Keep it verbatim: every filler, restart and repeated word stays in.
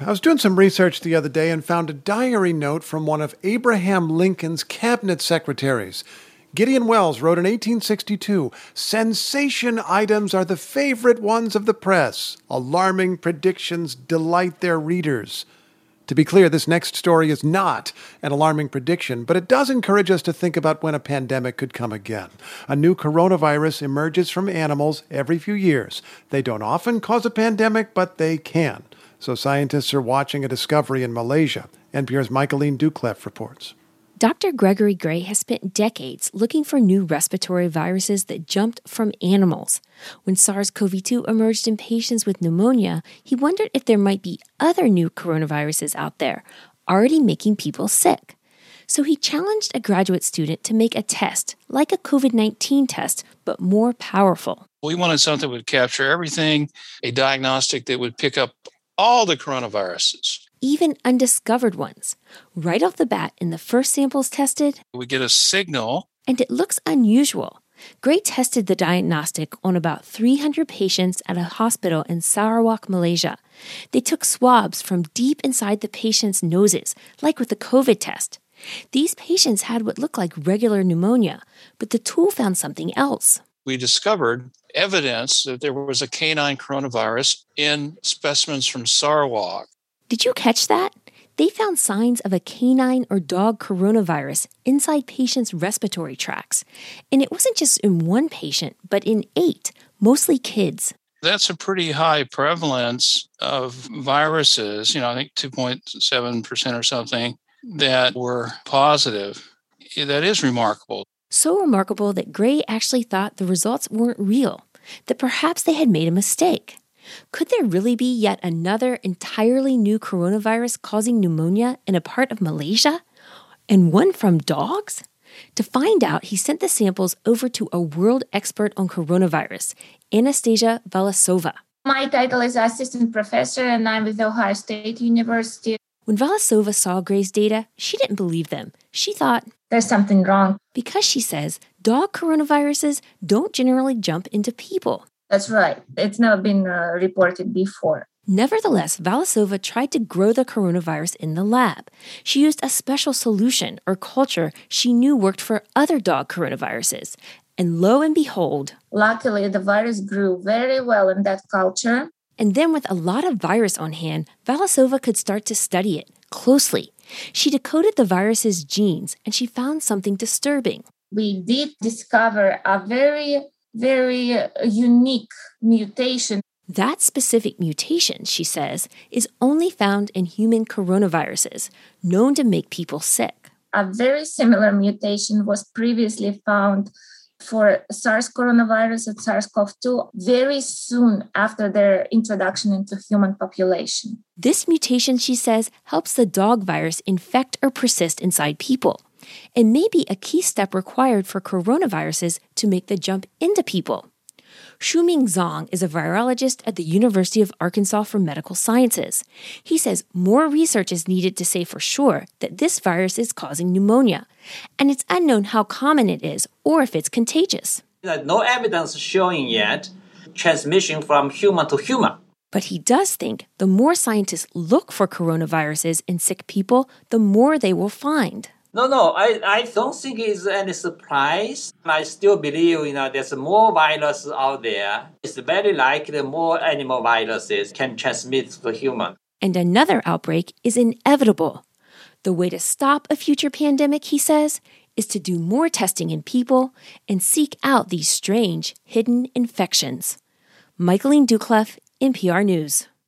I was doing some research the other day and found a diary note from one of Abraham Lincoln's cabinet secretaries. Gideon Welles wrote in eighteen sixty-two, "Sensation items are the favorite ones of the press. Alarming predictions delight their readers." To be clear, this next story is not an alarming prediction, but it does encourage us to think about when a pandemic could come again. A new coronavirus emerges from animals every few years. They don't often cause a pandemic, but they can. So scientists are watching a discovery in Malaysia. N P R's Michaeline Doucleff reports. Doctor Gregory Gray has spent decades looking for new respiratory viruses that jumped from animals. When SARS-C o V two emerged in patients with pneumonia, he wondered if there might be other new coronaviruses out there, already making people sick. So he challenged a graduate student to make a test, like a covid nineteen test, but more powerful. We wanted something that would capture everything, a diagnostic that would pick up all the coronaviruses. Even undiscovered ones. Right off the bat, in the first samples tested, we get a signal. And it looks unusual. Gray tested the diagnostic on about three hundred patients at a hospital in Sarawak, Malaysia. They took swabs from deep inside the patients' noses, like with the COVID test. These patients had what looked like regular pneumonia, but the tool found something else. We discovered evidence that there was a canine coronavirus in specimens from Sarawak. Did you catch that? They found signs of a canine or dog coronavirus inside patients' respiratory tracts. And it wasn't just in one patient, but in eight, mostly kids. That's a pretty high prevalence of viruses, you know, I think two point seven percent or something, that were positive. That is remarkable. So remarkable that Gray actually thought the results weren't real, that perhaps they had made a mistake. Could there really be yet another entirely new coronavirus causing pneumonia in a part of Malaysia? And one from dogs? To find out, he sent the samples over to a world expert on coronavirus, Anastasia Vlasova. My title is assistant professor and I'm with Ohio State University. When Vlasova saw Gray's data, she didn't believe them. She thought, there's something wrong. Because, she says, dog coronaviruses don't generally jump into people. That's right. It's never been uh, reported before. Nevertheless, Vlasova tried to grow the coronavirus in the lab. She used a special solution or culture she knew worked for other dog coronaviruses. And lo and behold, luckily, the virus grew very well in that culture. And then with a lot of virus on hand, Vlasova could start to study it closely. She decoded the virus's genes and she found something disturbing. We did discover a very very unique mutation. That specific mutation, she says, is only found in human coronaviruses, known to make people sick. A very similar mutation was previously found for SARS coronavirus and SARS-C o V two very soon after their introduction into human population. This mutation, she says, helps the dog virus infect or persist inside people. It may be a key step required for coronaviruses to make the jump into people. Shuming Zhang is a virologist at the University of Arkansas for Medical Sciences. He says more research is needed to say for sure that this virus is causing pneumonia, and it's unknown how common it is or if it's contagious. There's no evidence showing yet transmission from human to human. But he does think the more scientists look for coronaviruses in sick people, the more they will find. No, no, I, I don't think it's any surprise. I still believe, you know, there's more viruses out there. It's very likely more animal viruses can transmit to human. And another outbreak is inevitable. The way to stop a future pandemic, he says, is to do more testing in people and seek out these strange, hidden infections. Michaeline Doucleff, N P R News.